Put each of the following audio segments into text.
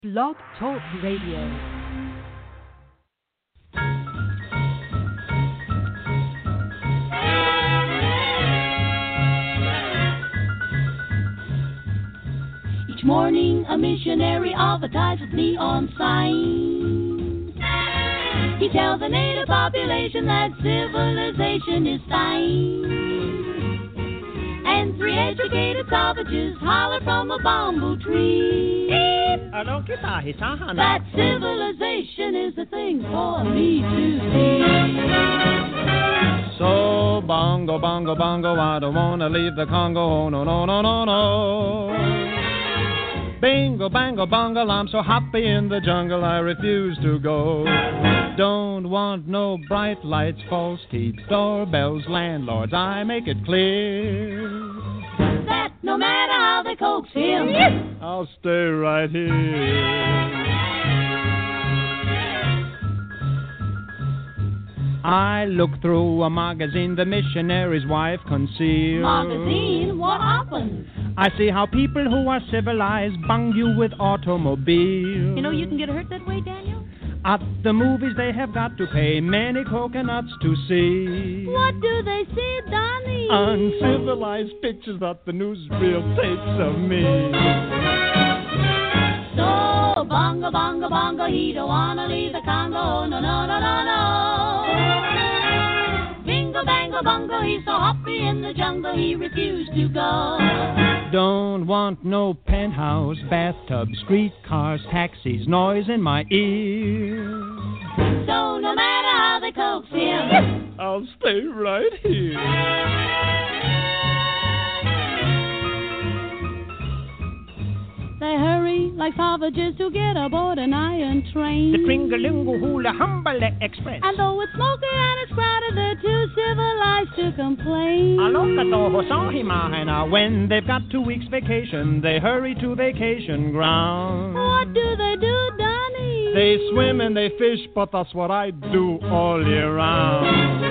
Blog Talk Radio. Each morning a missionary advertises with neon signs. He tells the native population that civilization is fine. And three educated savages holler from a bamboo tree that civilization is the thing for me to see. So bongo, bongo, bongo, I don't wanna leave the Congo, oh, no, no, no, no, no. Bingo, bango, bongo, I'm so happy in the jungle, I refuse to go. Don't want no bright lights, false keeps, doorbells, landlords, I make it clear that no matter how they coax him, I'll stay right here. I look through a magazine the missionary's wife concealed. Magazine? What happened? I see how people who are civilized bung you with automobiles. You know you can get hurt that way, Daniel? At the movies they have got to pay many coconuts to see. What do they see, Donnie? Uncivilized pictures that the newsreel takes of me. So, bongo, bongo, bongo, he don't wanna leave the Congo, no, no, no, no, no. Bingo, bango, bongo, he's so happy in the jungle, he refused to go. Don't want no penthouse, bathtub, streetcars, taxis, noise in my ears. So no matter how they coax him, I'll stay right here. They hurry like savages to get aboard an iron train. The Tringalingo Hula Humbale Express. And though it's smoky and it's crowded, they're too civilized to complain. When they've got 2 weeks vacation, they hurry to vacation ground. What do they do, Donnie? They swim and they fish, but that's what I do all year round.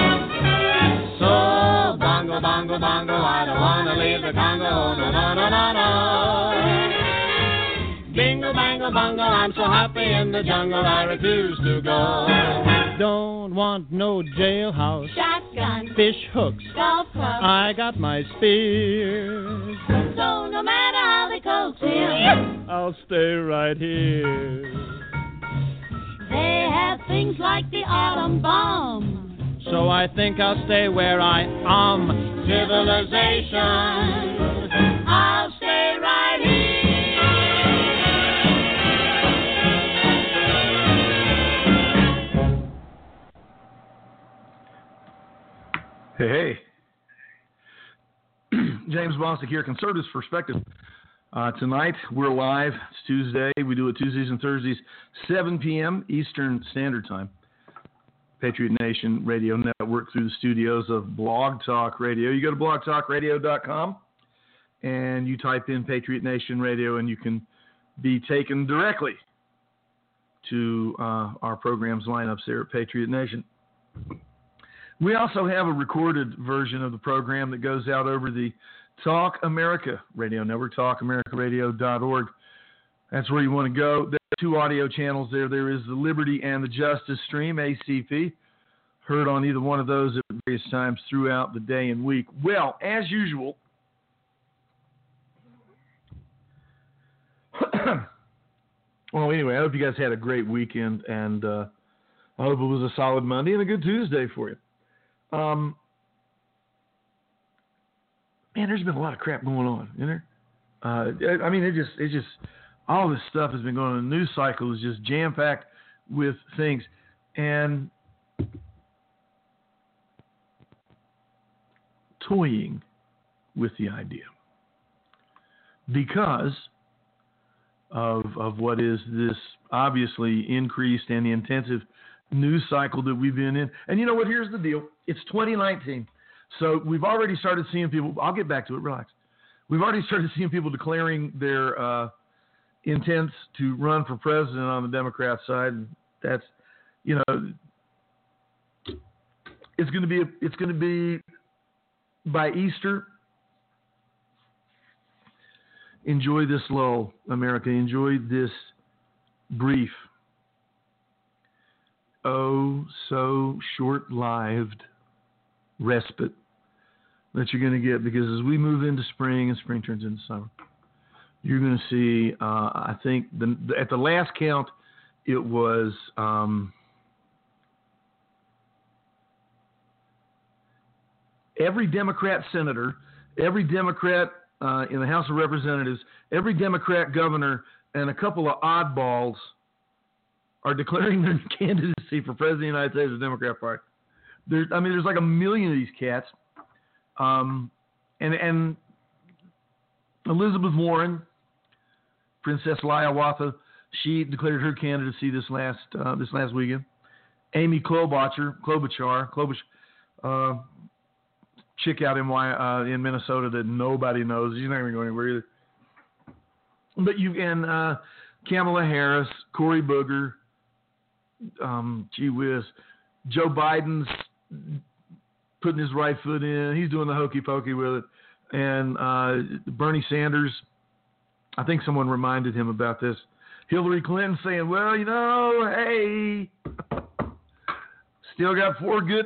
So, bongo, bongo, bongo, I don't wanna leave the Congo, no, no, no, no, no. Bingo, bango, bongo, I'm so happy in the jungle, I refuse to go. Don't want no jailhouse, Shotgun, fish hooks, golf club, I got my spears. So no matter how they coax him, I'll stay right here. They have things like the atom bomb. So I think I'll stay where I am. Civilization, I'll stay right here. Hey. James Bostic here, Conservatives Perspective. Tonight, we're live. It's Tuesday. We do it Tuesdays and Thursdays, 7 p.m. Eastern Standard Time. Patriot Nation Radio Network through the studios of Blog Talk Radio. You go to blogtalkradio.com and you type in Patriot Nation Radio and you can be taken directly to our program's lineups there at Patriot Nation. We also have a recorded version of the program that goes out over the Talk America Radio Network, talkamericaradio.org. That's where you want to go. There are 2 audio channels there. There is the Liberty and the Justice Stream, ACP, heard on either one of those at various times throughout the day and week. Well, as usual, well, anyway, I hope you guys had a great weekend, and I hope it was a solid Monday and a good Tuesday for you. Man, there's been a lot of crap going on, isn't there? I mean, it just all this stuff has been going on. The news cycle is just jam-packed with things, and toying with the idea because of what is this obviously increased and intensive news cycle that we've been in. And you know what? Here's the deal. It's 2019. So we've already started seeing people. I'll get back to it. Relax. We've already started seeing people declaring their intents to run for president on the Democrat side. And that's, you know, it's going to be by Easter. Enjoy this lull, America. Enjoy this brief, oh so short-lived respite that you're going to get, because as we move into spring and spring turns into summer, you're going to see, I think, at the last count, it was every Democrat senator, every Democrat in the House of Representatives, every Democrat governor, and a couple of oddballs are declaring their candidacy for president of the United States of the Democrat Party. There's like a million of these cats. And Elizabeth Warren, Princess Hiawatha, she declared her candidacy this last weekend. Amy Klobuchar, chick out in Minnesota that nobody knows. She's not even going anywhere either. But you can Kamala Harris, Cory Booker, gee whiz, Joe Biden's putting his right foot in. He's doing the hokey pokey with it. And Bernie Sanders, I think someone reminded him about this. Hillary Clinton saying, well, hey, still got 4 good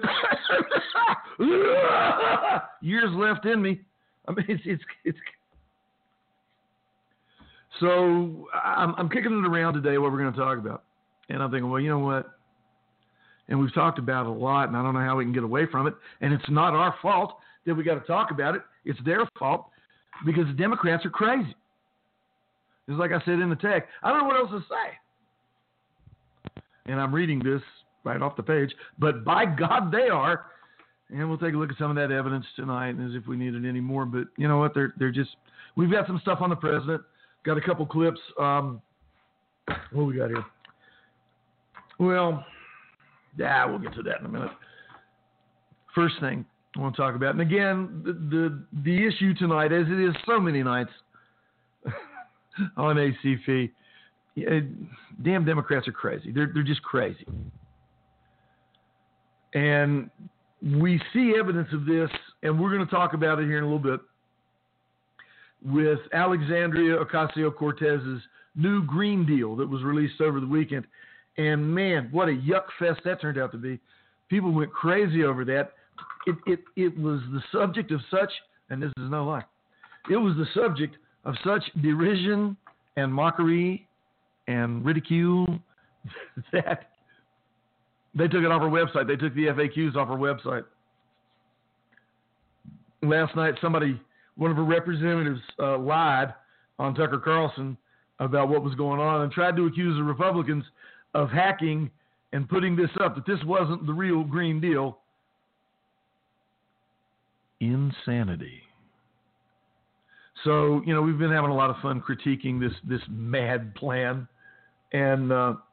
years left in me. I mean, it's. So I'm kicking it around today what we're going to talk about. And I'm thinking, well, you know what? And we've talked about it a lot, and I don't know how we can get away from it. And it's not our fault that we got to talk about it. It's their fault because the Democrats are crazy. Just like I said in the text. I don't know what else to say. And I'm reading this right off the page. But by God, they are. And we'll take a look at some of that evidence tonight as if we needed any more. But you know what? They're just – we've got some stuff on the president. Got a couple clips. What do we got here? Well – yeah, we'll get to that in a minute. First thing I want to talk about, and again, the issue tonight, as it is so many nights on ACP, damn Democrats are crazy. They're just crazy. And we see evidence of this, and we're going to talk about it here in a little bit, with Alexandria Ocasio-Cortez's new Green Deal that was released over the weekend. And man, what a yuck fest that turned out to be. People went crazy over that. It was the subject of such, and this is no lie, it was the subject of such derision and mockery and ridicule that they took it off our website. They took the FAQs off our website. Last night, one of our representatives lied on Tucker Carlson about what was going on and tried to accuse the Republicans of hacking and putting this up, that this wasn't the real Green Deal. Insanity. So, we've been having a lot of fun critiquing this mad plan. And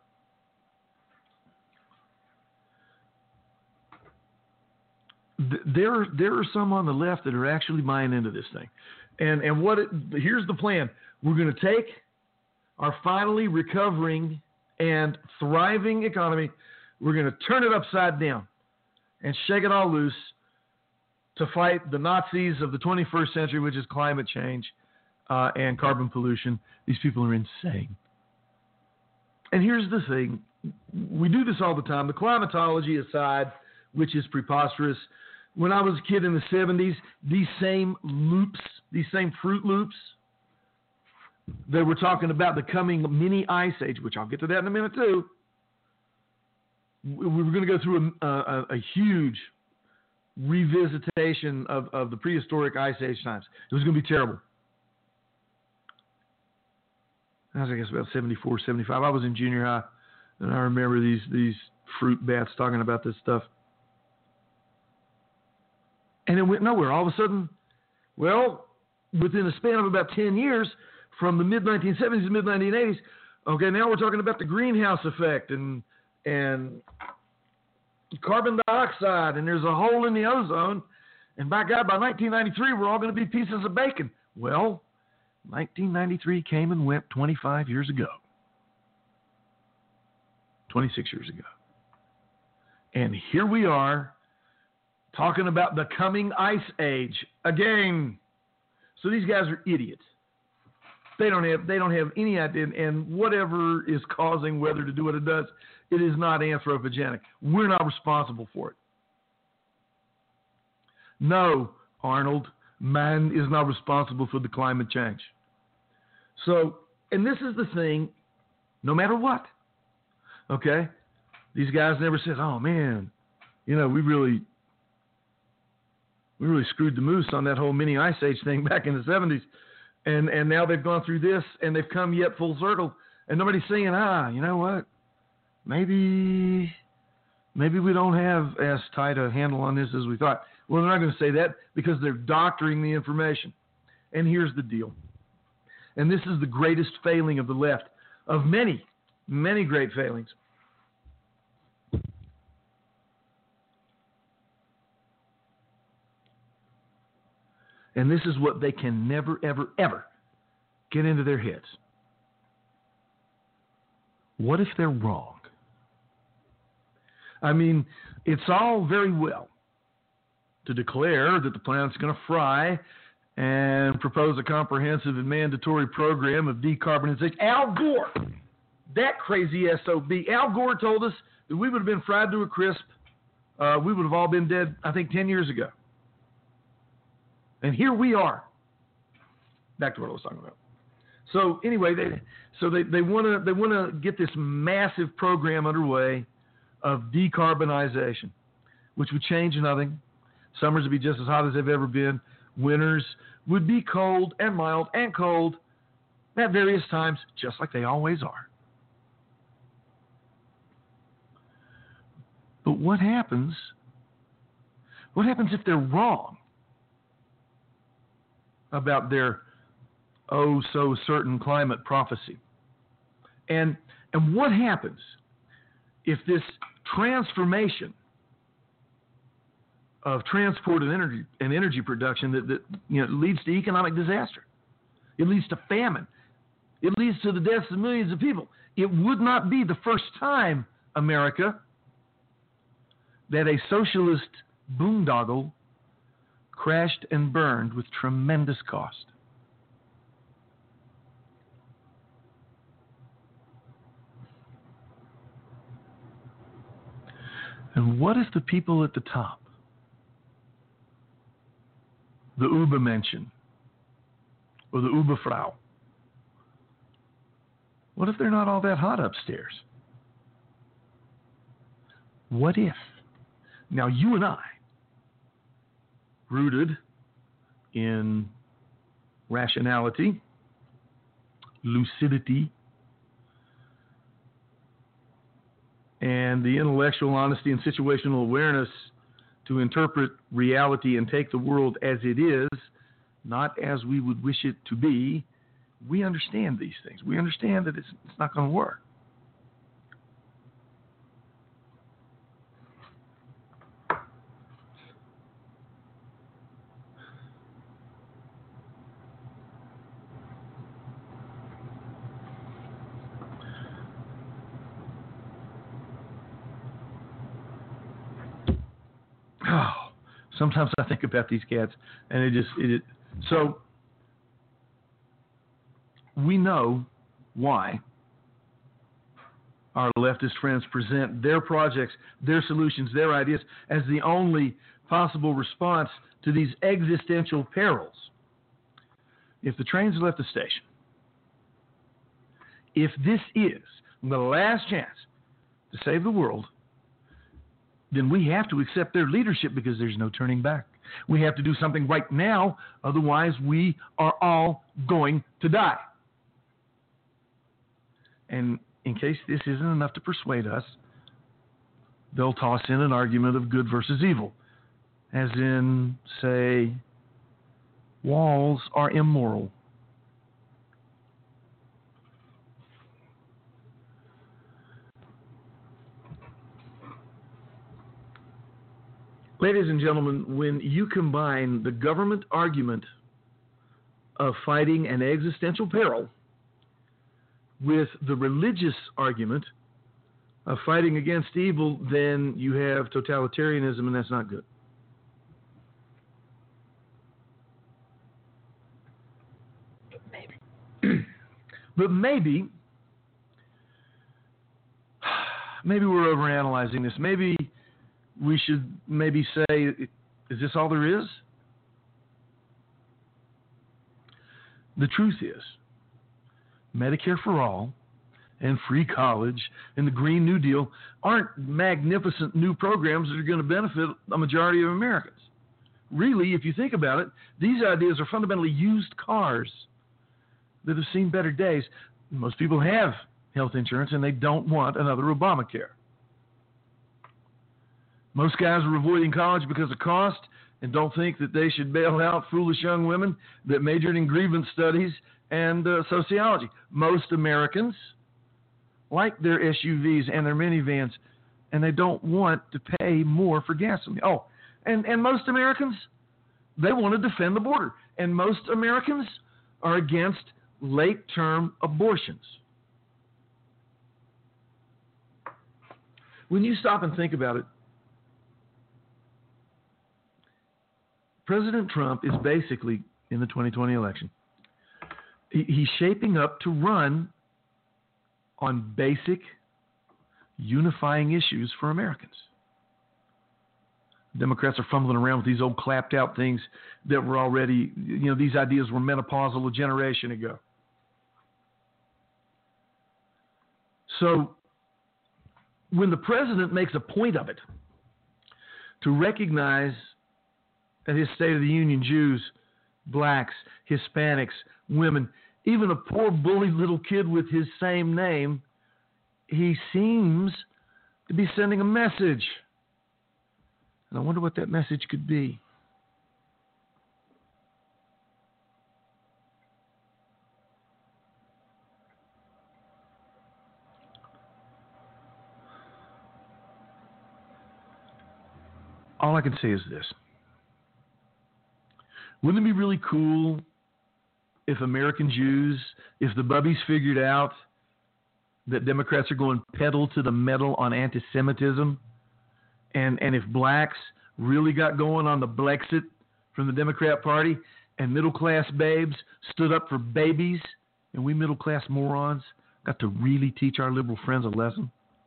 there are some on the left that are actually buying into this thing. And here's the plan. We're going to take our finally recovering and thriving economy, we're going to turn it upside down and shake it all loose to fight the Nazis of the 21st century, which is climate change and carbon pollution. These people are insane. And here's the thing. We do this all the time. The climatology aside, which is preposterous. When I was a kid in the 70s, these same Fruit Loops, they were talking about the coming mini ice age, which I'll get to that in a minute too. We were going to go through a huge revisitation of the prehistoric ice age times. It was going to be terrible. I was, I guess, about 74, 75. I was in junior high, and I remember these fruit bats talking about this stuff. And it went nowhere. All of a sudden, well, within a span of about 10 years, from the mid-1970s to mid-1980s, okay, now we're talking about the greenhouse effect and carbon dioxide, and there's a hole in the ozone. And by God, by 1993, we're all going to be pieces of bacon. Well, 1993 came and went 25 years ago. 26 years ago. And here we are talking about the coming ice age again. So these guys are idiots. They don't have any idea, and whatever is causing weather to do what it does, it is not anthropogenic. We're not responsible for it. No, Arnold, man is not responsible for the climate change. So, and this is the thing, no matter what, okay? These guys never said, oh, man, we really screwed the moose on that whole mini ice age thing back in the 70s. And now they've gone through this, and they've come yet full circle, and nobody's saying, you know what? Maybe we don't have as tight a handle on this as we thought. Well, they're not going to say that because they're doctoring the information. And here's the deal. And this is the greatest failing of the left, of many, many great failings. And this is what they can never, ever, ever get into their heads. What if they're wrong? I mean, it's all very well to declare that the planet's going to fry and propose a comprehensive and mandatory program of decarbonization. Al Gore, that crazy SOB. Al Gore told us that we would have been fried to a crisp. We would have all been dead, I think, 10 years ago. And here we are. Back to what I was talking about. So anyway, they want to get this massive program underway of decarbonization, which would change nothing. Summers would be just as hot as they've ever been. Winters would be cold and mild and cold at various times, just like they always are. But what happens? What happens if they're wrong about their so certain climate prophecy? And what happens if this transformation of transport and energy production that leads to economic disaster? It leads to famine. It leads to the deaths of millions of people. It would not be the first time, America, that a socialist boondoggle crashed and burned with tremendous cost. And what if the people at the top, the Übermenschen or the Überfrau, what if they're not all that hot upstairs? What if? Now you and I, rooted in rationality, lucidity, and the intellectual honesty and situational awareness to interpret reality and take the world as it is, not as we would wish it to be, we understand these things. We understand that it's not going to work. Sometimes I think about these cats, and so we know why our leftist friends present their projects, their solutions, their ideas as the only possible response to these existential perils. If the trains left the station, if this is the last chance to save the world, then we have to accept their leadership because there's no turning back. We have to do something right now, otherwise we are all going to die. And in case this isn't enough to persuade us, they'll toss in an argument of good versus evil, as in, say, walls are immoral. Ladies and gentlemen, when you combine the government argument of fighting an existential peril with the religious argument of fighting against evil, then you have totalitarianism, and that's not good. Maybe. But maybe we're overanalyzing this. Maybe we should say, is this all there is? The truth is, Medicare for All and free college and the Green New Deal aren't magnificent new programs that are going to benefit a majority of Americans. Really, if you think about it, these ideas are fundamentally used cars that have seen better days. Most people have health insurance and they don't want another Obamacare. Most guys are avoiding college because of cost and don't think that they should bail out foolish young women that majored in grievance studies and sociology. Most Americans like their SUVs and their minivans, and they don't want to pay more for gasoline. Oh, and most Americans, they want to defend the border. And most Americans are against late-term abortions. When you stop and think about it, President Trump is basically, in the 2020 election, he's shaping up to run on basic unifying issues for Americans. Democrats are fumbling around with these old clapped out things that were already, these ideas were menopausal a generation ago. So when the president makes a point of it to recognize at his State of the Union Jews, blacks, Hispanics, women, even a poor bullied little kid with his same name, he seems to be sending a message. And I wonder what that message could be. All I can say is this. Wouldn't it be really cool if American Jews, if the bubbies figured out that Democrats are going pedal to the metal on anti-Semitism, and if blacks really got going on the Blexit from the Democrat Party, and middle-class babes stood up for babies, and we middle-class morons got to really teach our liberal friends a lesson?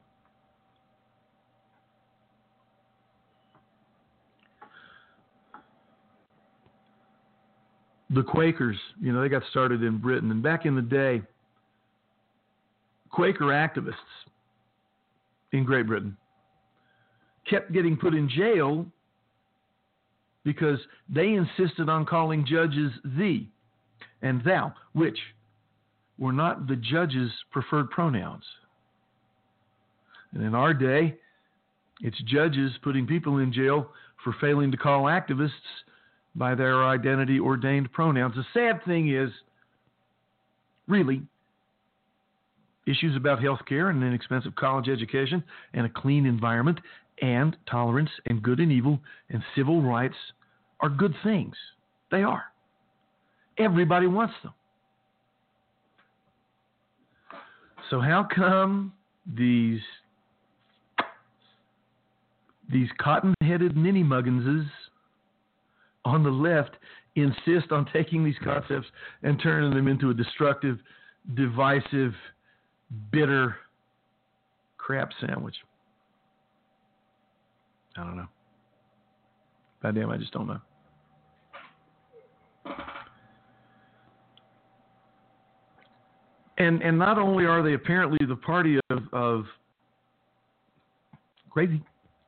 The Quakers, they got started in Britain. And back in the day, Quaker activists in Great Britain kept getting put in jail because they insisted on calling judges thee and thou, which were not the judge's preferred pronouns. And in our day, it's judges putting people in jail for failing to call activists by their identity ordained pronouns. The sad thing is, really, issues about health care and an inexpensive college education and a clean environment and tolerance and good and evil and civil rights are good things. They are. Everybody wants them. So how come these cotton-headed ninny-mugginses on the left insist on taking these concepts and turning them into a destructive, divisive, bitter crap sandwich? I don't know. Goddamn, I just don't know. And not only are they apparently the party of crazy,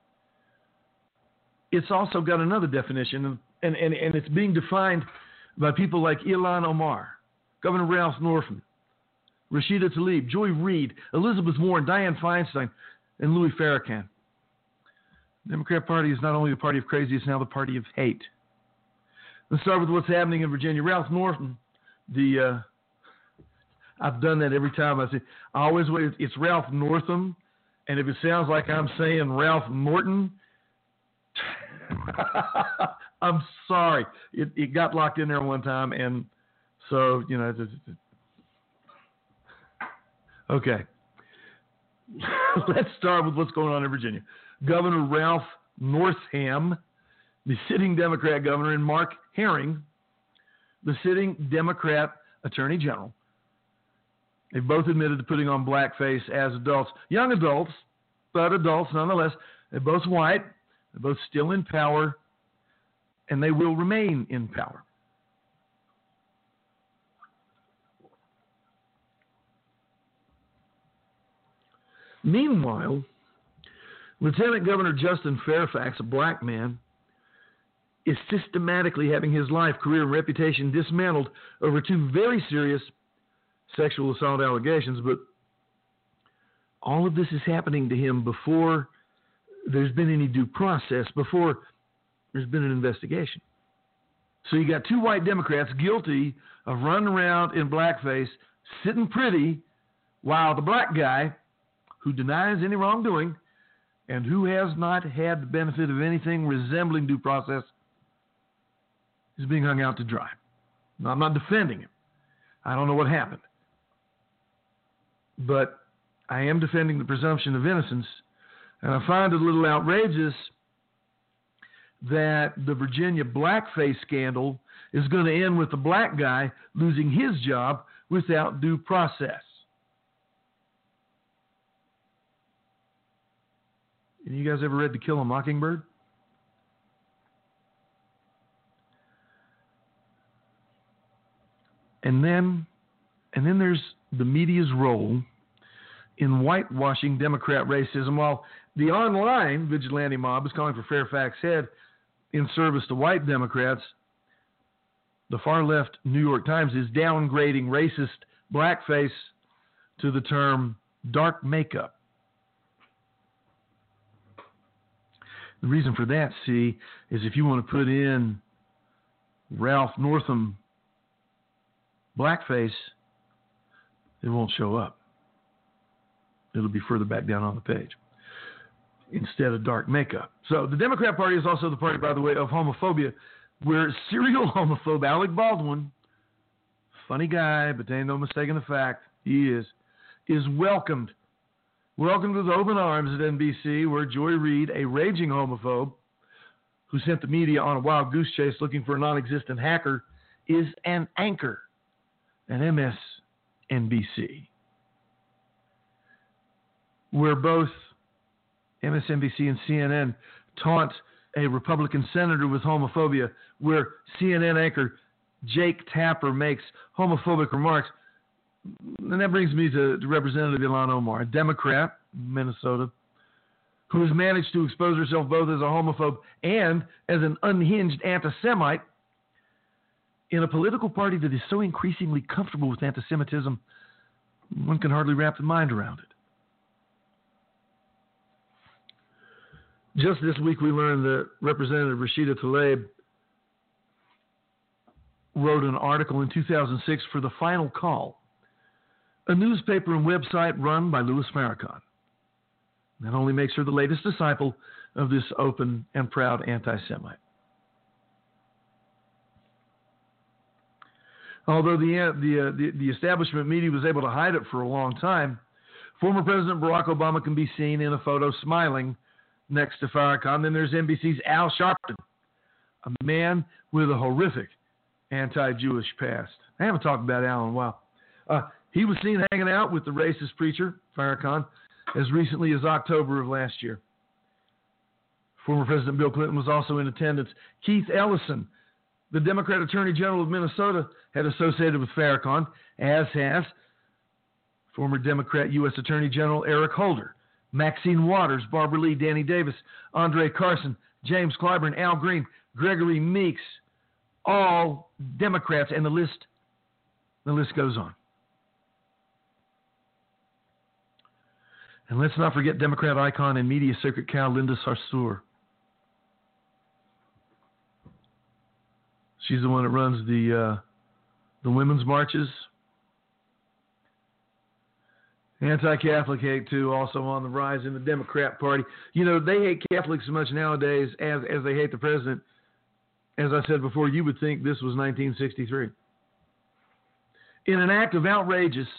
it's also got another definition, and it's being defined by people like Ilhan Omar, Governor Ralph Northam, Rashida Tlaib, Joy Reid, Elizabeth Warren, Dianne Feinstein, and Louis Farrakhan. The Democrat Party is not only the party of crazy, it's now the party of hate. Let's start with what's happening in Virginia. Ralph Northam, I've done that every time I say, I always wait, it's Ralph Northam, and if it sounds like I'm saying Ralph Norton, I'm sorry. It got locked in there one time, and so, okay. Let's start with what's going on in Virginia. Governor Ralph Northam, the sitting Democrat governor, and Mark Herring, the sitting Democrat Attorney General, They've both admitted to putting on blackface as adults. Young adults, but adults nonetheless. They're both white. They're both still in power, and they will remain in power. Meanwhile, Lieutenant Governor Justin Fairfax, a black man, is systematically having his life, career, and reputation dismantled over two very serious sexual assault allegations. But all of this is happening to him before there's been any due process, before there's been an investigation. So you got two white Democrats guilty of running around in blackface, sitting pretty, while the black guy, who denies any wrongdoing and who has not had the benefit of anything resembling due process, is being hung out to dry. Now, I'm not defending him. I don't know what happened. But I am defending the presumption of innocence, and I find it a little outrageous that the Virginia blackface scandal is going to end with the black guy losing his job without due process. You guys ever read To Kill a Mockingbird? And then there's the media's role in whitewashing Democrat racism. While the online vigilante mob is calling for Fairfax's head in service to white Democrats, the far-left New York Times is downgrading racist blackface to the term dark makeup. The reason for that, see, is if you want to put in Ralph Northam blackface, it won't show up. It'll be further back down on the page instead of dark makeup. So the Democrat Party is also the party, by the way, of homophobia, where serial homophobe Alec Baldwin, funny guy, but there ain't no mistaking the fact, he is welcomed with open arms at NBC, where Joy Reid, a raging homophobe who sent the media on a wild goose chase looking for a non-existent hacker, is an anchor at MSNBC, where both MSNBC and CNN taunt a Republican senator with homophobia, where CNN anchor Jake Tapper makes homophobic remarks. And that brings me to Representative Ilhan Omar, a Democrat, Minnesota, who has managed to expose herself both as a homophobe and as an unhinged anti-Semite in a political party that is so increasingly comfortable with anti-Semitism, one can hardly wrap the mind around it. Just this week, we learned that Representative Rashida Tlaib wrote an article in 2006 for The Final Call, a newspaper and website run by Louis Farrakhan. That only makes her the latest disciple of this open and proud anti-Semite. Although the establishment media was able to hide it for a long time, former President Barack Obama can be seen in a photo smiling next to Farrakhan. Then there's NBC's Al Sharpton, a man with a horrific anti-Jewish past. I haven't talked about Al in a while. He was seen hanging out with the racist preacher, Farrakhan, as recently as October of last year. Former President Bill Clinton was also in attendance. Keith Ellison, the Democrat Attorney General of Minnesota, had associated with Farrakhan, as has former Democrat U.S. Attorney General Eric Holder, Maxine Waters, Barbara Lee, Danny Davis, Andre Carson, James Clyburn, Al Green, Gregory Meeks, all Democrats, and the list goes on. And let's not forget Democrat icon and media circuit cow Linda Sarsour. She's the one that runs the women's marches. Anti-Catholic hate, too, also on the rise in the Democrat Party. You know, they hate Catholics as much nowadays as they hate the president. As I said before, you would think this was 1963. In an act of outrageous,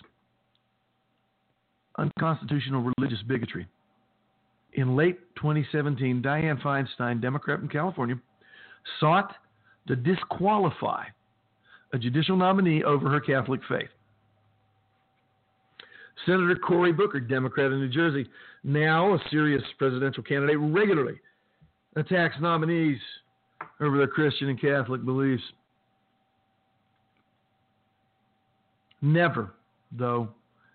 unconstitutional religious bigotry, in late 2017, Dianne Feinstein, Democrat from California, sought to disqualify a judicial nominee over her Catholic faith. Senator Cory Booker, Democrat in New Jersey, now a serious presidential candidate, regularly attacks nominees over their Christian and Catholic beliefs. Never, though,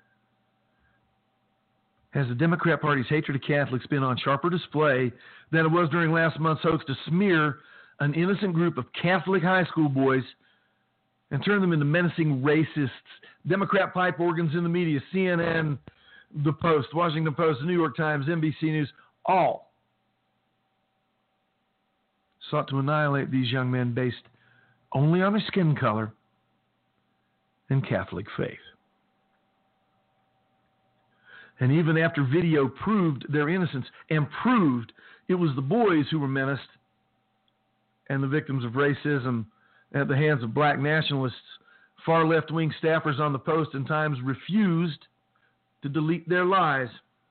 has the Democrat Party's hatred of Catholics been on sharper display than it was during last month's hoax to smear an innocent group of Catholic high school boys and turn them into menacing racists. Democrat pipe organs in the media, CNN, The Post, Washington Post, The New York Times, NBC News, all sought to annihilate these young men based only on their skin color and Catholic faith. And even after video proved their innocence and proved it was the boys who were menaced and the victims of racism at the hands of black nationalists, far left-wing staffers on the Post and Times refused to delete their lies.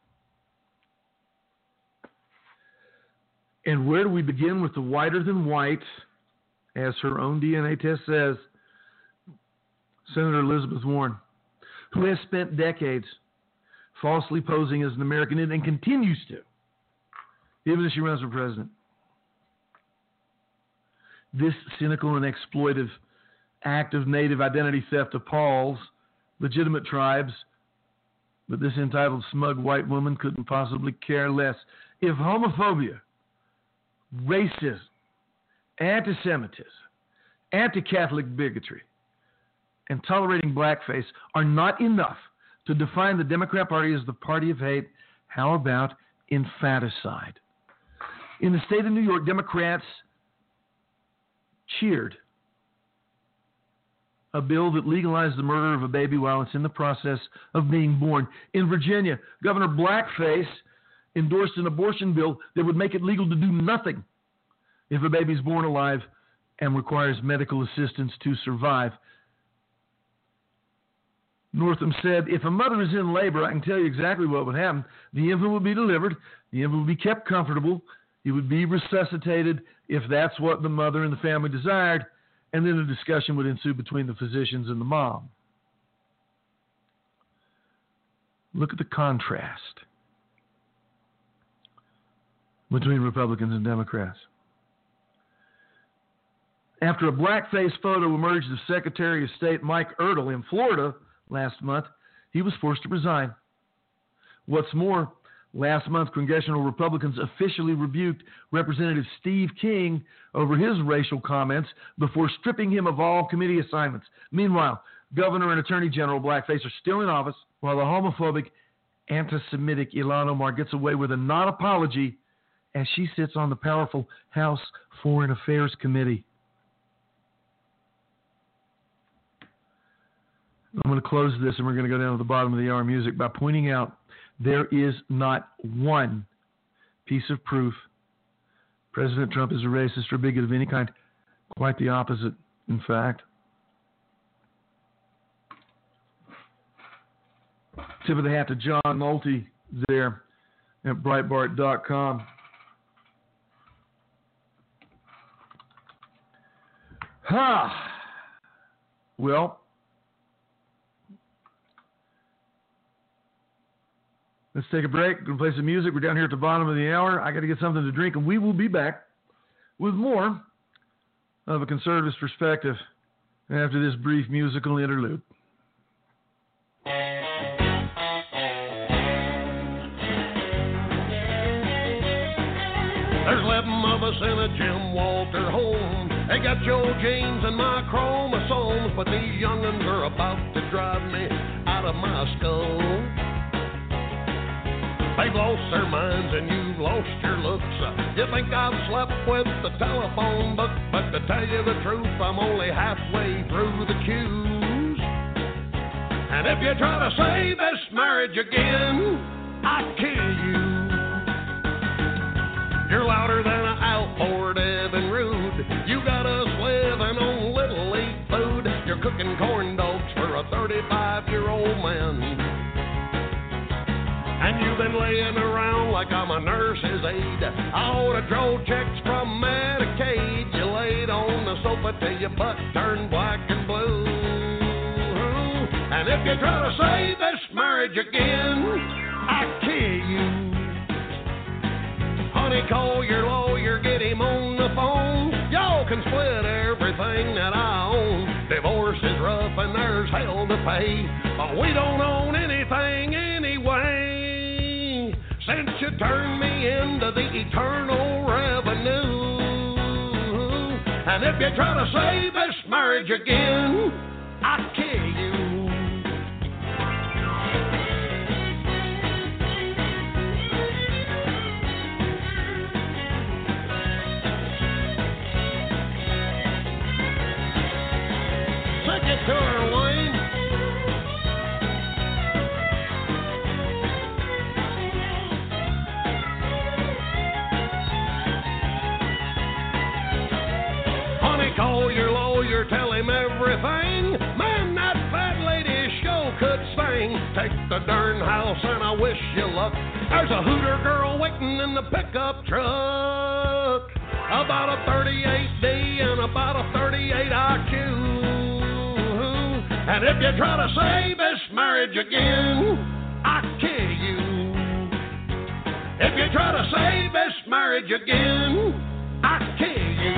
And where do we begin with the whiter than white, as her own DNA test says, Senator Elizabeth Warren, who has spent decades falsely posing as an American and continues to, even as she runs for president. This cynical and exploitive act of native identity theft appalls legitimate tribes, but this entitled smug white woman couldn't possibly care less. If homophobia, racism, anti-Semitism, anti-Catholic bigotry, and tolerating blackface are not enough to define the Democrat Party as the party of hate, how about infanticide? In the state of New York, Democrats cheered a bill that legalized the murder of a baby while it's in the process of being born. In Virginia, Governor Blackface endorsed an abortion bill that would make it legal to do nothing if a baby's born alive and requires medical assistance to survive. Northam said, if a mother is in labor, I can tell you exactly what would happen. The infant would be delivered. The infant would be kept comfortable. It would be resuscitated if that's what the mother and the family desired. And then a discussion would ensue between the physicians and the mom. Look at the contrast between Republicans and Democrats. After a blackface photo emerged of Secretary of State Mike Erdahl in Florida last month, he was forced to resign. What's more, last month, congressional Republicans officially rebuked Representative Steve King over his racial comments before stripping him of all committee assignments. Meanwhile, Governor and Attorney General Blackface are still in office, while the homophobic, anti-Semitic Ilhan Omar gets away with a non-apology as she sits on the powerful House Foreign Affairs Committee. I'm going to close this, and we're going to go down to the bottom of the hour music by pointing out there is not one piece of proof President Trump is a racist or bigot of any kind. Quite the opposite, in fact. Tip of the hat to John Nolte there at Breitbart.com. Well, let's take a break. We're going to play some music. We're down here at the bottom of the hour. I got to get something to drink, and we will be back with more of a conservative's perspective after this brief musical interlude. There's 11 of us in a Jim Walter home. They got Joe James and my chromosomes, but these young'uns are about to drive me out of my skull. They've lost their minds and you've lost your looks. You think I've slept with the telephone book, but to tell you the truth, I'm only halfway through the cues. And if you try to save this marriage again, I kill you. You're louder than an outboard Evan Rude. You got us living on Little League food. You're cooking corn dogs for a 35-year-old man. And you've been laying around like I'm a nurse's aide. I ought to draw checks from Medicaid. You laid on the sofa till your butt turned black and blue. And if you try to save this marriage again, I kill you. Honey, call your lawyer, get him on the phone. Y'all can split everything that I own. Divorce is rough and there's hell to pay, but we don't own anything anyway. Since you turned me into the eternal revenue. And if you try to save this marriage again, I'll kill you. Take it to her, Wayne. Honey, call your lawyer, tell him everything. Man, that fat lady sure could sing. Take the darn house and I wish you luck. There's a hooter girl waiting in the pickup truck. About a 38D and about a 38 IQ. And if you try to save this marriage again, I'll kill you. If you try to save this marriage again, I'll kill you.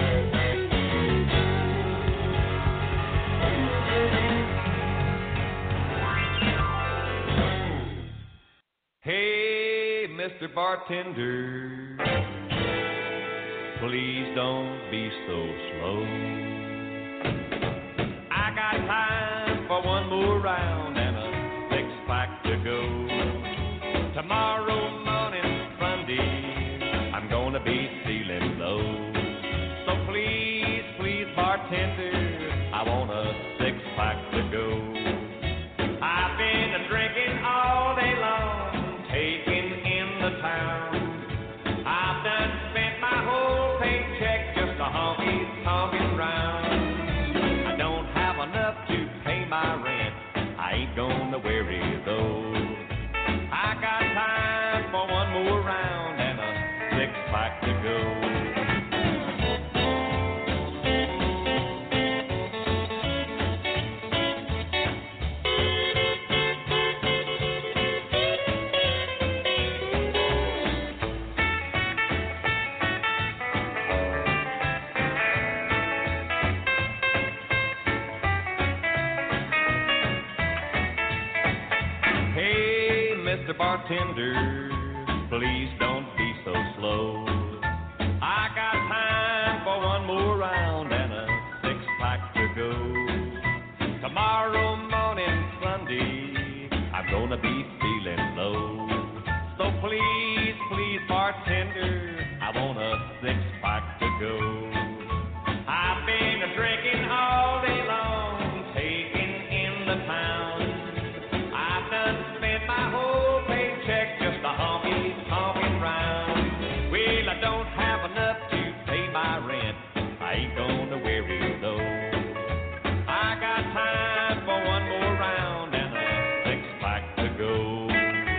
Hey, Mr. Bartender, please don't be so slow. I got time for one more round and a six-pack to go. Tomorrow morning, Sunday, I'm gonna be feeling low. So please, please, bartender, I want a six-pack to go. I've been drinking all day long, taking in the town. I've done spent my whole paycheck just a honking round. I don't have enough to pay my rent, I ain't gonna worry though. I got time for one more round and a six-pack to go. Mr. Bartender, please don't be so slow. I got time for one more round and a six-pack to go. Tomorrow morning, Sunday, I'm gonna be feeling low. So please, please, bartender, I want a six-pack to go. I've been drinking all day long, taking in the town. I've done spent my whole paycheck just a honking round. Well, I don't have enough to pay my rent, I ain't gonna worry though. I got time for one more round and a six-pack to go.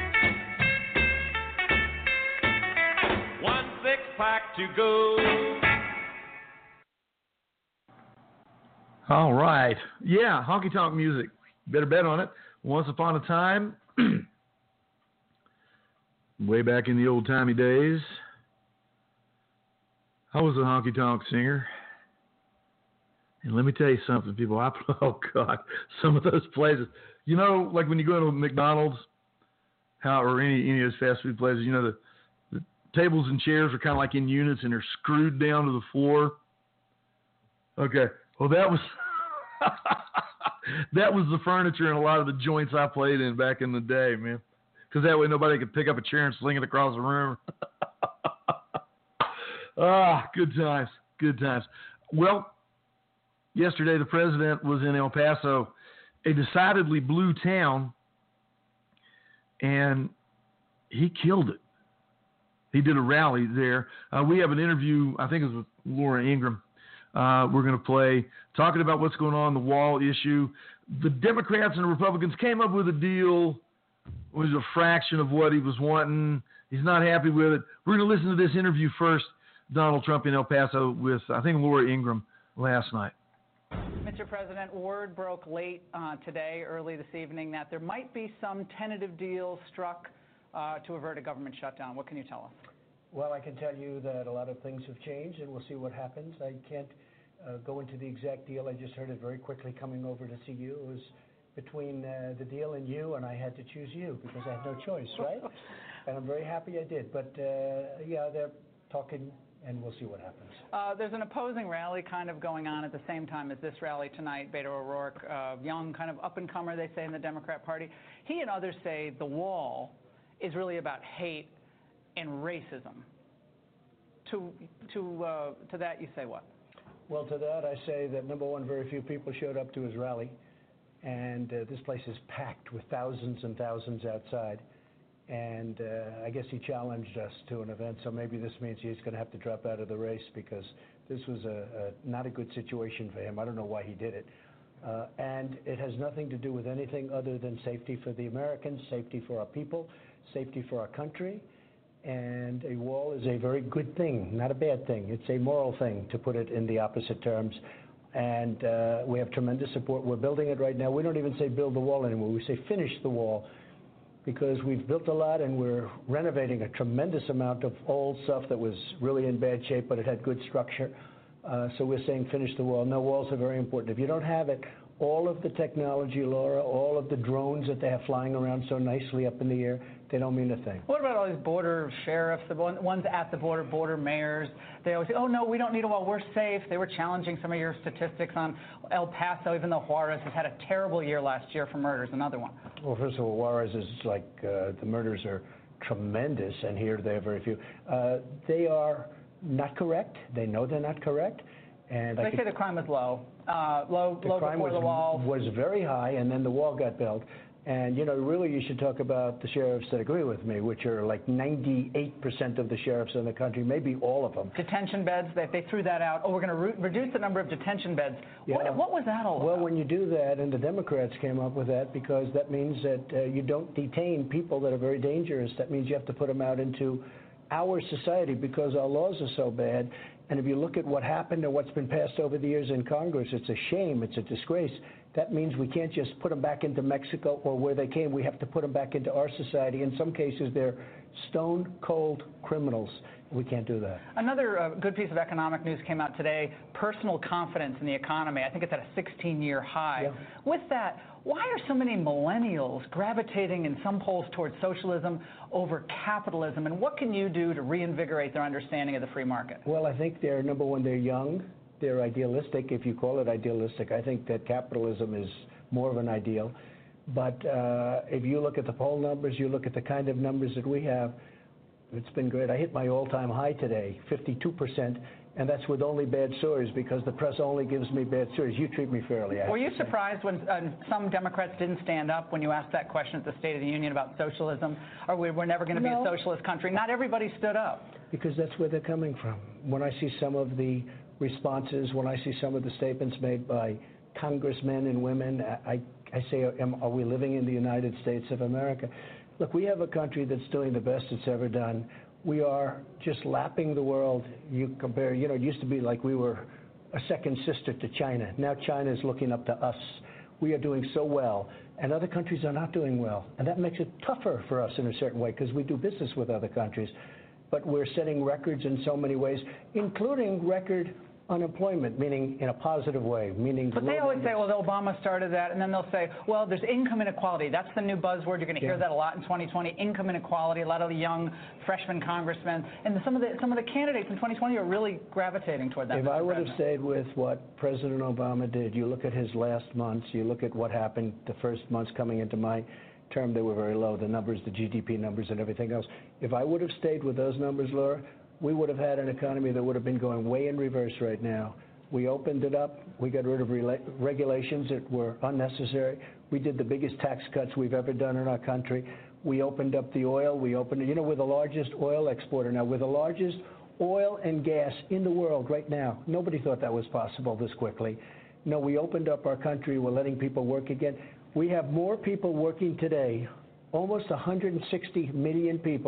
One six-pack to go. All right. Yeah, honky-tonk music. Better bet on it. Once upon a time, way back in the old-timey days, I was a honky-tonk singer. And let me tell you something, people. Oh, God, some of those places. You know, like when you go to McDonald's or any of those fast food places, you know, the tables and chairs are kind of like in units and they're screwed down to the floor. Okay. Well, that was that was the furniture in a lot of the joints I played in back in the day, man. Because that way nobody could pick up a chair and sling it across the room. Good times. Good times. Well, yesterday the president was in El Paso, a decidedly blue town, and he killed it. He did a rally there. We have an interview, I think it was with Laura Ingraham. We're going to play, talking about what's going on, the wall issue. The Democrats and the Republicans came up with a deal. It was a fraction of what he was wanting. He's not happy with it. We're going to listen to this interview first, Donald Trump in El Paso with, I think, Laura Ingraham last night. Mr. Mr. President, word broke late today, early this evening, that there might be some tentative deal struck to avert a government shutdown. What can you tell us? Well, I can tell you that a lot of things have changed, and we'll see what happens. I can't go into the exact deal. I just heard it very quickly coming over to see you. It was between the deal and you, and I had to choose you because I had no choice, right? And I'm very happy I did. But, yeah, they're talking, and we'll see what happens. There's an opposing rally kind of going on at the same time as this rally tonight. Beto O'Rourke, young, kind of up-and-comer, they say, in the Democrat Party. He and others say the wall is really about hate and racism. To that, you say what? Well, to that, I say that, number one, very few people showed up to his rally. And this place is packed with thousands and thousands outside. And I guess he challenged us to an event, so maybe this means he's going to have to drop out of the race because this was not a good situation for him. I don't know why he did it. And it has nothing to do with anything other than safety for the Americans, safety for our people, safety for our country. And a wall is a very good thing, not a bad thing. It's a moral thing, to put it in the opposite terms. And we have tremendous support. We're building it right now. We don't even say build the wall anymore. We say finish the wall, because we've built a lot and we're renovating a tremendous amount of old stuff that was really in bad shape, but it had good structure. So we're saying finish the wall. No, walls are very important. If you don't have it, all of the technology, Laura, all of the drones that they have flying around so nicely up in the air, they don't mean a thing. What about all these border sheriffs, the ones at the border mayors? They always say, oh, no, we don't need a wall, we're safe. They were challenging some of your statistics on El Paso, even though Juarez has had a terrible year last year for murders, another one. Well, first of all, Juarez is like, the murders are tremendous, and here they are very few. They are not correct. They know they're not correct. And they say the crime was low. Low before the wall. Was very high, and then the wall got built. And, you know, really you should talk about the sheriffs that agree with me, which are like 98% of the sheriffs in the country, maybe all of them. Detention beds, they threw that out. Oh, we're going to reduce the number of detention beds. Yeah. What was that all about? Well, when you do that, and the Democrats came up with that, because that means that you don't detain people that are very dangerous. That means you have to put them out into our society because our laws are so bad. And if you look at what happened and what's been passed over the years in Congress, it's a shame, it's a disgrace. That means we can't just put them back into Mexico or where they came. We have to put them back into our society. In some cases, they're stone-cold criminals. We can't do that. Another good piece of economic news came out today, personal confidence in the economy. I think it's at a 16-year high. Yeah. With that, why are so many millennials gravitating in some polls towards socialism over capitalism? And what can you do to reinvigorate their understanding of the free market? Well, I think they're, number one, they're young. They're idealistic, if you call it idealistic. I think that capitalism is more of an ideal. But if you look at the poll numbers, you look at the kind of numbers that we have, it's been great. I hit my all-time high today, 52%, and that's with only bad stories because the press only gives me bad stories. You treat me fairly. Were you surprised when some Democrats didn't stand up when you asked that question at the State of the Union about socialism? Or we're never going to be a socialist country? Not everybody stood up. Because that's where they're coming from. When I see some of the responses, when I see some of the statements made by congressmen and women, I say, are we living in the United States of America? Look, we have a country that's doing the best it's ever done. We are just lapping the world. You compare, you know, it used to be like we were a second sister to China. Now China is looking up to us. We are doing so well, and other countries are not doing well. And that makes it tougher for us in a certain way because we do business with other countries. But we're setting records in so many ways, including record unemployment, meaning in a positive way, meaning... But they always say, well, Obama started that, and then they'll say, well, there's income inequality. That's the new buzzword. You're going to hear that a lot in 2020, income inequality, a lot of the young freshman congressmen. And some of the candidates in 2020 are really gravitating toward that. If I would have stayed with what President Obama did, you look at his last months, you look at what happened the first months coming into my term, they were very low, the numbers, the GDP numbers and everything else. If I would have stayed with those numbers, Laura, we would have had an economy that would have been going way in reverse right now. We opened it up. We got rid of regulations that were unnecessary. We did the biggest tax cuts we've ever done in our country. We opened up the oil. We opened, you know, we're the largest oil exporter now. We're the largest oil and gas in the world right now. Nobody thought that was possible this quickly. No, we opened up our country. We're letting people work again. We have more people working today, almost 160 million people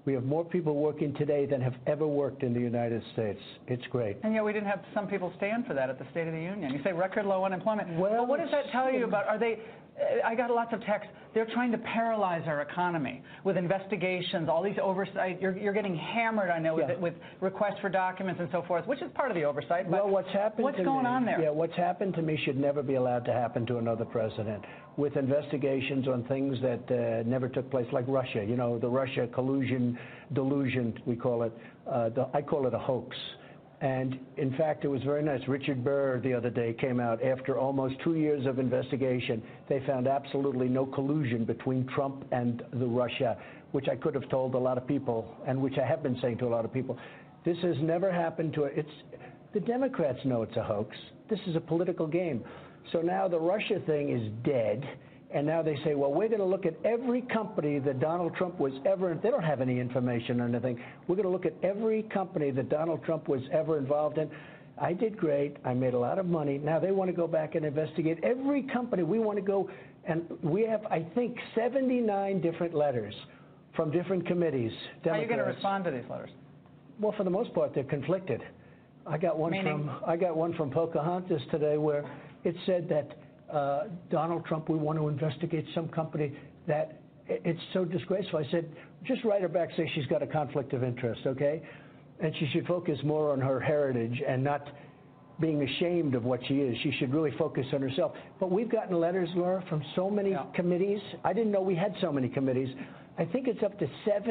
We have more people working today than have ever worked in the United States. It's great. And yet we didn't have some people stand for that at the State of the Union. You say record low unemployment. Well, what does that tell you about, are they, I got lots of texts, they're trying to paralyze our economy with investigations, all these oversight. You're getting hammered, I know, with requests for documents and so forth, which is part of the oversight. But well, what's going on there? Yeah, what's happened to me should never be allowed to happen to another president. With investigations on things that never took place, like Russia, you know, the Russia collusion, delusion, we call it. I call it a hoax. And in fact, it was very nice. Richard Burr the other day came out after almost 2 years of investigation. They found absolutely no collusion between Trump and the Russia, which I could have told a lot of people, and which I have been saying to a lot of people. This has never happened to it. The Democrats know it's a hoax. This is a political game. So now the Russia thing is dead, and now they say, well, we're going to look at every company that Donald Trump was ever, they don't have any information or anything. We're going to look at every company that Donald Trump was ever involved in. I did great. I made a lot of money. Now they want to go back and investigate every company. We want to go, and we have, I think, 79 different letters from different committees. Democrats. How are you going to respond to these letters? Well, for the most part, they're conflicted. I got one from Pocahontas today where it said that Donald Trump, we want to investigate some company that it's so disgraceful. I said, just write her back, say she's got a conflict of interest, okay? And she should focus more on her heritage and not being ashamed of what she is. She should really focus on herself. But we've gotten letters, Laura, from so many committees. I didn't know we had so many committees. I think it's up to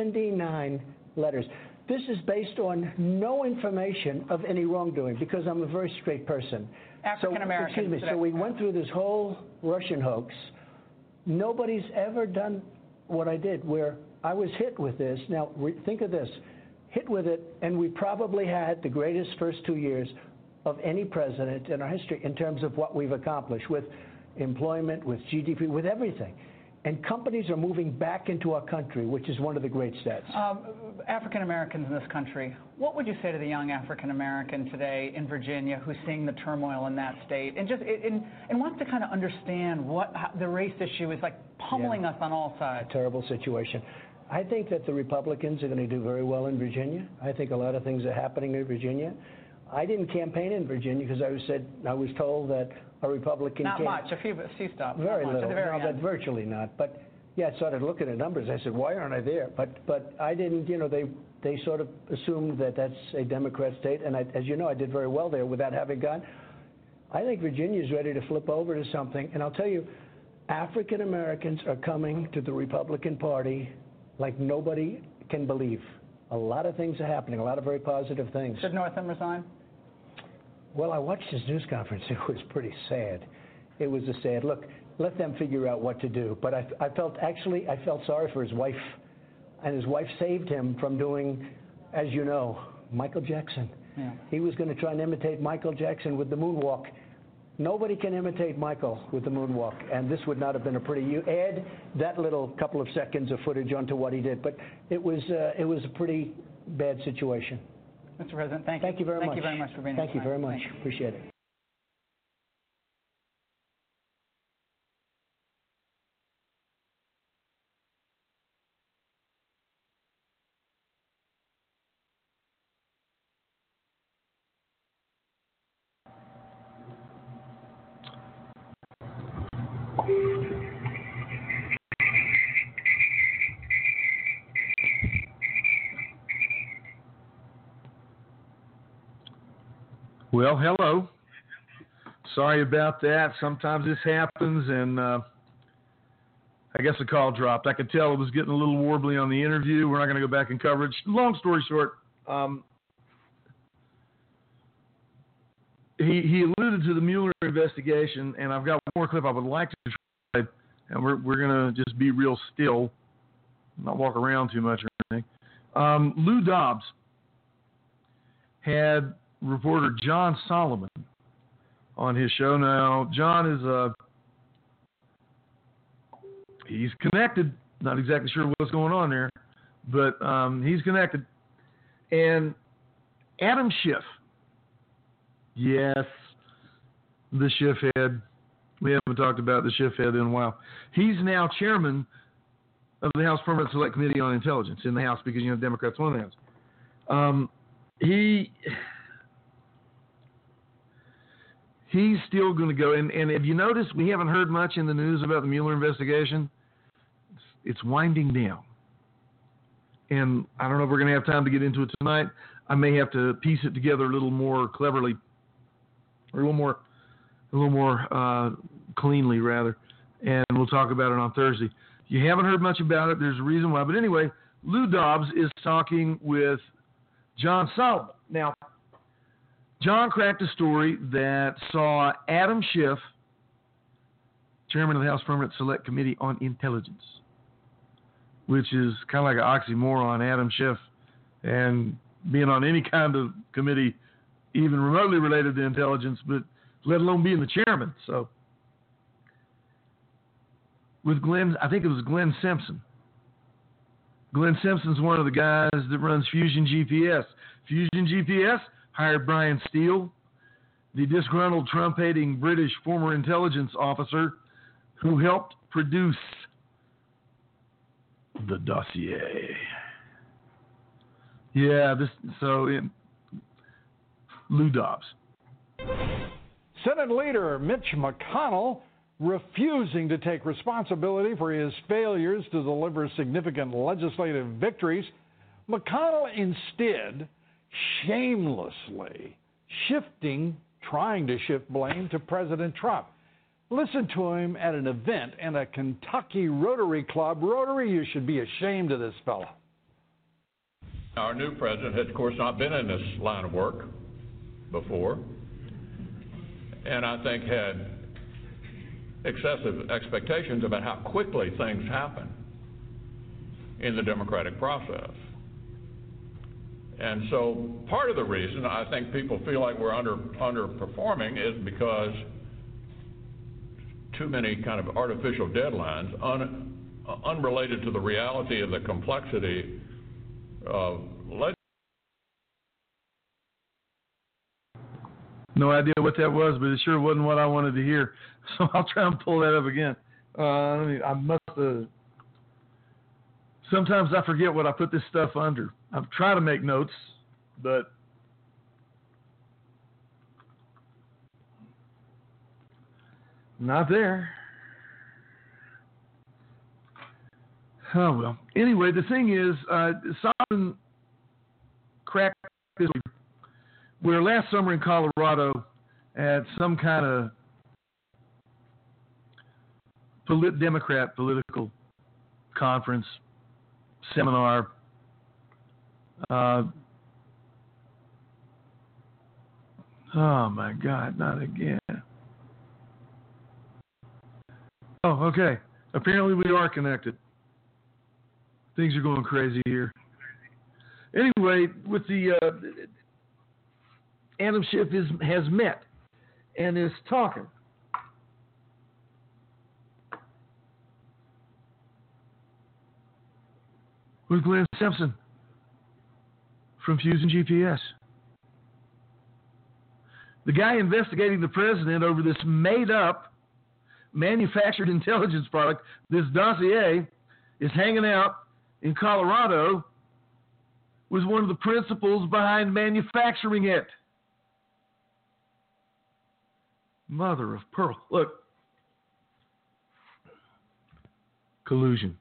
79 letters. This is based on no information of any wrongdoing because I'm a very straight person. African Americans. Excuse me. So we went through this whole Russian hoax. Nobody's ever done what I did, where I was hit with this. Now, think of this. Hit with it, and we probably had the greatest first 2 years of any president in our history in terms of what we've accomplished with employment, with GDP, with everything. And companies are moving back into our country, which is one of the great stats. African Americans in this country, what would you say to the young African American today in Virginia who's seeing the turmoil in that state and wants to kind of understand how the race issue is like pummeling us on all sides? A terrible situation. I think that the Republicans are going to do very well in Virginia. I think a lot of things are happening in Virginia. I didn't campaign in Virginia because I was told that a Republican not much, a few stops. Very little, but virtually not. But yeah, I started looking at numbers. I said, why aren't I there? But I didn't. You know, they sort of assumed that that's a Democrat state, and as you know, I did very well there without having gone. I think Virginia is ready to flip over to something, and I'll tell you, African Americans are coming to the Republican Party like nobody can believe. A lot of things are happening, a lot of very positive things. Should Northam resign? Well, I watched his news conference. It was pretty sad. It was a sad look. Let them figure out what to do. But I felt sorry for his wife. And his wife saved him from doing, as you know, Michael Jackson. Yeah. He was going to try and imitate Michael Jackson with the moonwalk. Nobody can imitate Michael with the moonwalk. And this would not have been you add that little couple of seconds of footage onto what he did. But it was a pretty bad situation. Mr. President, thank you. Thank you very much. Thank you very much for being here. Thank you very much. Appreciate it. Well, hello. Sorry about that. Sometimes this happens, and I guess the call dropped. I could tell it was getting a little warbly on the interview. We're not going to go back and cover it. Long story short, he alluded to the Mueller investigation, and I've got one more clip I would like to try, and we're going to just be real still, not walk around too much or anything. Lou Dobbs had reporter John Solomon on his show. Now, John is he's connected. Not exactly sure what's going on there, but he's connected. And Adam Schiff, yes, the Schiff head. We haven't talked about the Schiff head in a while. He's now chairman of the House Permanent Select Committee on Intelligence in the House, because, you know, Democrats won the House. He's still going to go. And if you notice, we haven't heard much in the news about the Mueller investigation. It's winding down. And I don't know if we're going to have time to get into it tonight. I may have to piece it together a little more cleverly, or a little more cleanly, rather. And we'll talk about it on Thursday. You haven't heard much about it. There's a reason why. But anyway, Lou Dobbs is talking with John Solomon. Now, John cracked a story that saw Adam Schiff, chairman of the House Permanent Select Committee on Intelligence, which is kind of like an oxymoron, Adam Schiff, and being on any kind of committee, even remotely related to intelligence, but let alone being the chairman. So, with Glenn, I think it was Glenn Simpson. Glenn Simpson's one of the guys that runs Fusion GPS. Fusion GPS hired Brian Steele, the disgruntled, Trump-hating British former intelligence officer who helped produce the dossier. Yeah, Lou Dobbs. Senate Leader Mitch McConnell refusing to take responsibility for his failures to deliver significant legislative victories. McConnell instead shamelessly trying to shift blame to President Trump. Listen to him at an event in a Kentucky Rotary Club. Rotary, you should be ashamed of this fellow. Our new president has, of course, not been in this line of work before, and I think had excessive expectations about how quickly things happen in the democratic process. And so part of the reason I think people feel like we're underperforming is because too many kind of artificial deadlines unrelated to the reality of the complexity of legislation. No idea what that was, but it sure wasn't what I wanted to hear. So I'll try and pull that up again. I must have. Sometimes I forget what I put this stuff under. I'm trying to make notes, but not there. Oh, well. Anyway, the thing is, Solomon cracked this where last summer in Colorado at some kind of Democrat political conference, seminar, oh my God, not again. Oh, okay. Apparently we are connected. Things are going crazy here. Anyway, with the Adam Schiff has met and is talking. With Glenn Simpson from Fusion GPS. The guy investigating the president over this made-up, manufactured intelligence product, this dossier, is hanging out in Colorado, was one of the principals behind manufacturing it. Mother of pearl. Look. Collusion.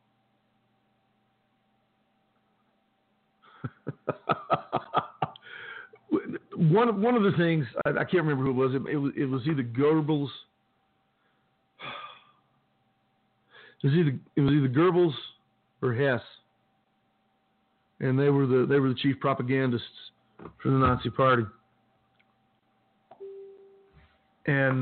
One of the things, I can't remember who it was. It was either Goebbels. It was either Goebbels or Hess, and they were the chief propagandists for the Nazi Party. And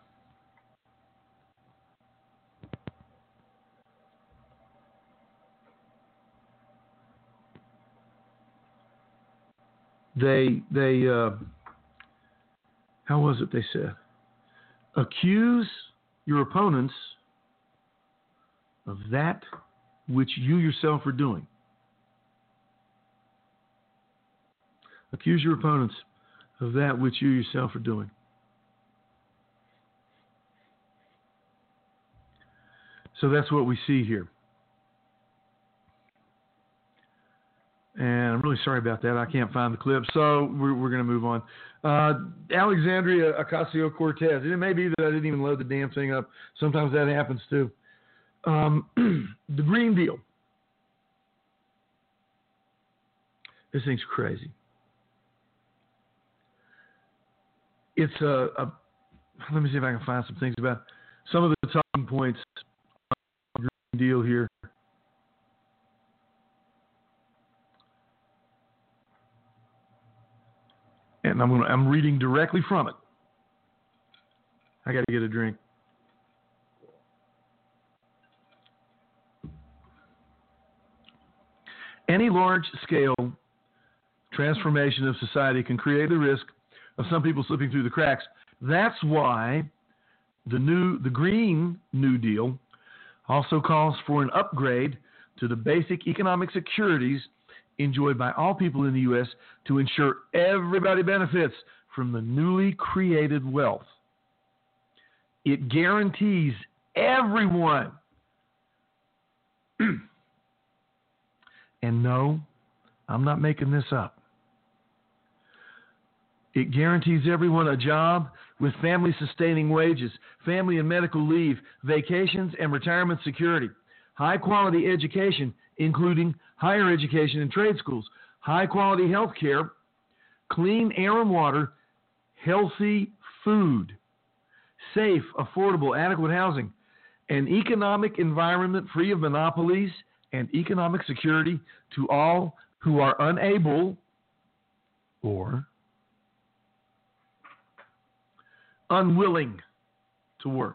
they how was it they said? Accuse your opponents of that which you yourself are doing. Accuse your opponents of that which you yourself are doing. So that's what we see here. I'm really sorry about that. I can't find the clip, so we're going to move on. Alexandria Ocasio-Cortez. It may be that I didn't even load the damn thing up. Sometimes that happens too. The Green Deal. This thing's crazy. It's let me see if I can find some things about some of the talking points on the Green Deal here. And I'm reading directly from it. I got to get a drink. Any large-scale transformation of society can create the risk of some people slipping through the cracks. That's why the Green New Deal also calls for an upgrade to the basic economic securities enjoyed by all people in the U.S. to ensure everybody benefits from the newly created wealth. It guarantees everyone. And no, I'm not making this up. It guarantees everyone a job with family-sustaining wages, family and medical leave, vacations, and retirement security, high-quality education, including higher education and trade schools, high-quality health care, clean air and water, healthy food, safe, affordable, adequate housing, an economic environment free of monopolies, and economic security to all who are unable or unwilling to work.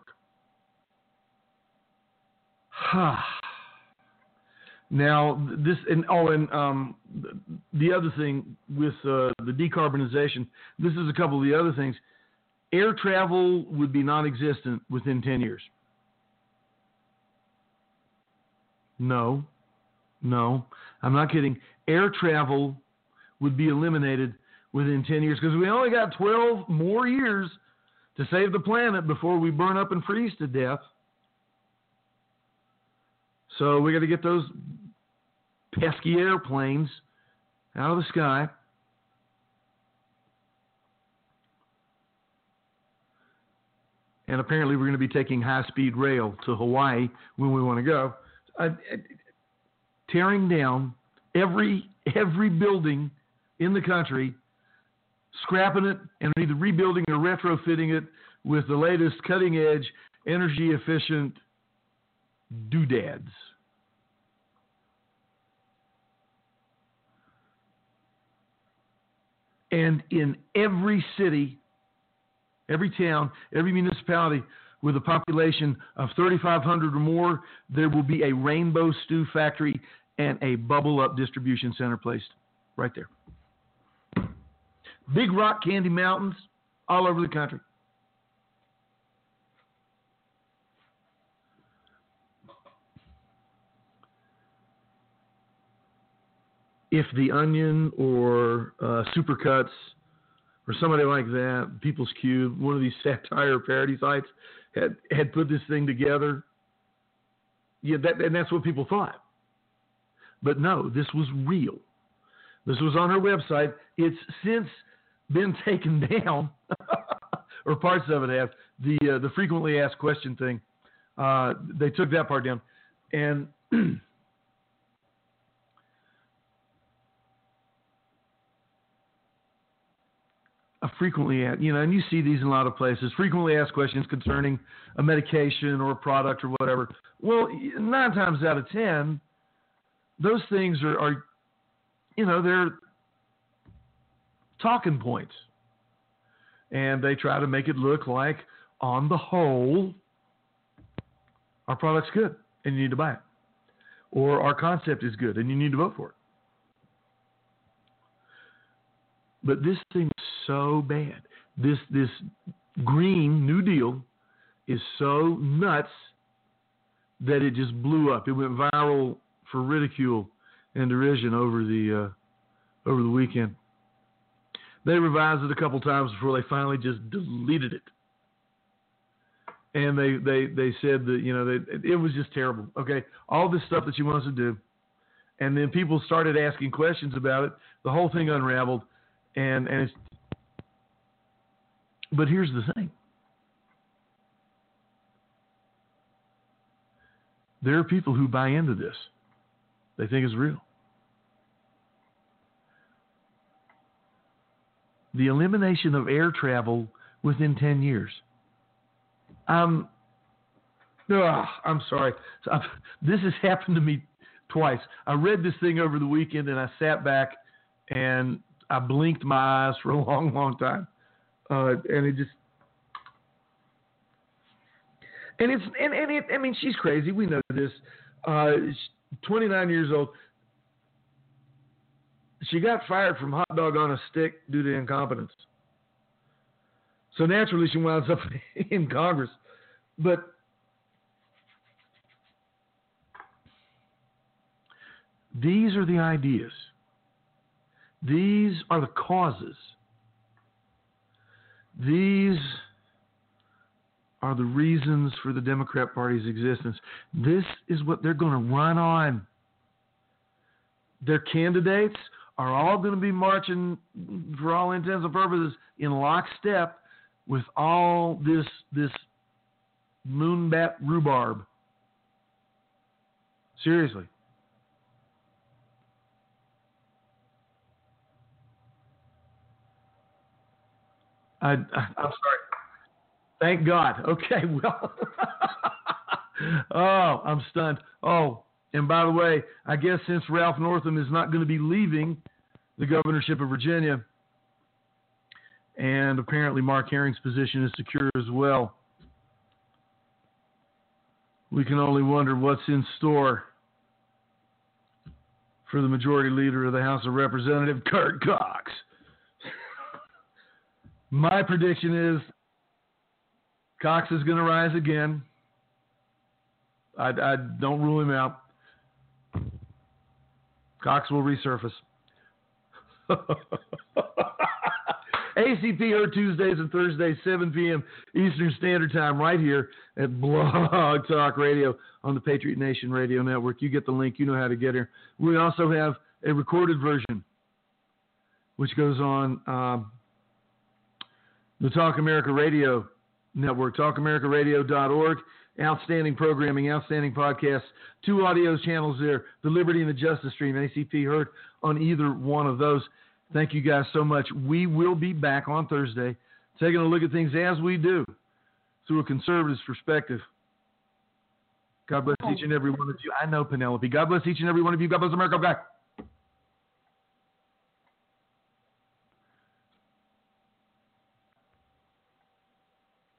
Now, this and the other thing with the decarbonization, this is a couple of the other things. Air travel would be non-existent within 10 years. No, I'm not kidding. Air travel would be eliminated within 10 years because we only got 12 more years to save the planet before we burn up and freeze to death. So we got to get those pesky airplanes out of the sky. And apparently we're going to be taking high-speed rail to Hawaii when we want to go. Tearing down every building in the country, scrapping it, and either rebuilding or retrofitting it with the latest cutting-edge, energy-efficient doodads. And in every city, every town, every municipality with a population of 3,500 or more, there will be a Rainbow Stew factory and a Bubble Up distribution center placed right there. Big rock candy mountains all over the country. If The Onion or Supercuts or somebody like that, People's Cube, one of these satire parody sites, had put this thing together, and that's what people thought. But no, this was real. This was on her website. It's since been taken down, or parts of it have. The frequently asked question thing, they took that part down. And frequently asked, and you see these in a lot of places, frequently asked questions concerning a medication or a product or whatever. Well, 9 times out of 10, those things are they're talking points. And they try to make it look like, on the whole, our product's good and you need to buy it. Or our concept is good and you need to vote for it. But this thing is so bad. This Green New Deal is so nuts that it just blew up. It went viral for ridicule and derision over the weekend. They revised it a couple times before they finally just deleted it. And they said that it was just terrible. Okay, all this stuff that you want us to do, And then people started asking questions about it. The whole thing unraveled. And it's, but here's the thing. There are people who buy into this. They think it's real. The elimination of air travel within 10 years. I'm sorry. This has happened to me twice. I read this thing over the weekend and I sat back and I blinked my eyes for a long, long time. And it just, I mean, she's crazy. We know this. 29 years old. She got fired from Hot Dog on a Stick due to incompetence. So naturally, she winds up in Congress. But these are the ideas. These are the causes. These are the reasons for the Democrat Party's existence. This is what they're going to run on. Their candidates are all going to be marching, for all intents and purposes, in lockstep with all this moonbat rhubarb. Seriously. I'm sorry. Thank God. Okay, well. Oh, I'm stunned. Oh, and by the way, I guess since Ralph Northam is not going to be leaving the governorship of Virginia, and apparently Mark Herring's position is secure as well, we can only wonder what's in store for the majority leader of the House of Representatives, Kurt Cox. My prediction is Cox is going to rise again. I don't rule him out. Cox will resurface. ACP heard Tuesdays and Thursdays, 7 p.m. Eastern Standard Time, right here at Blog Talk Radio on the Patriot Nation Radio Network. You get the link. You know how to get here. We also have a recorded version, which goes on the Talk America Radio Network, talkamericaradio.org. Outstanding programming, outstanding podcasts, 2 audio channels there, the Liberty and the Justice Stream, ACP heard on either one of those. Thank you guys so much. We will be back on Thursday taking a look at things as we do through a conservative's perspective. God bless each and every one of you. I know, Penelope. God bless each and every one of you. God bless America. Okay.